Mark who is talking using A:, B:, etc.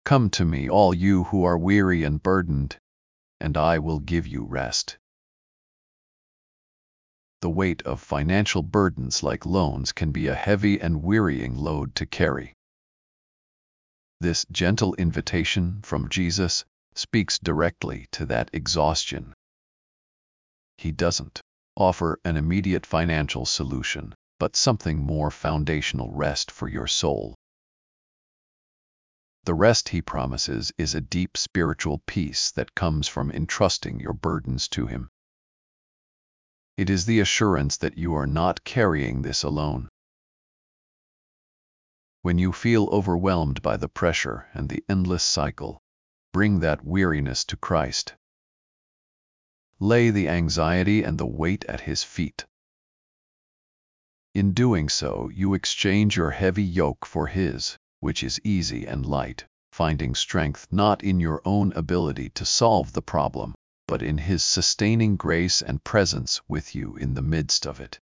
A: Come to me, all you who are weary and burdened, and I will give you rest. The weight of financial burdens like loans can be a heavy and wearying load to carry. This gentle invitation from Jesus speaks directly to that exhaustion. He doesn't offer an immediate financial solution, but something more foundational: rest for your soul. The rest he promises is a deep spiritual peace that comes from entrusting your burdens to him. It is the assurance that you are not carrying this alone. When you feel overwhelmed by the pressure and the endless cycle, bring that weariness to Christ. Lay the anxiety and the weight at his feet. In doing so, you exchange your heavy yoke for his, which is easy and light, finding strength not in your own ability to solve the problem, but in his sustaining grace and presence with you in the midst of it.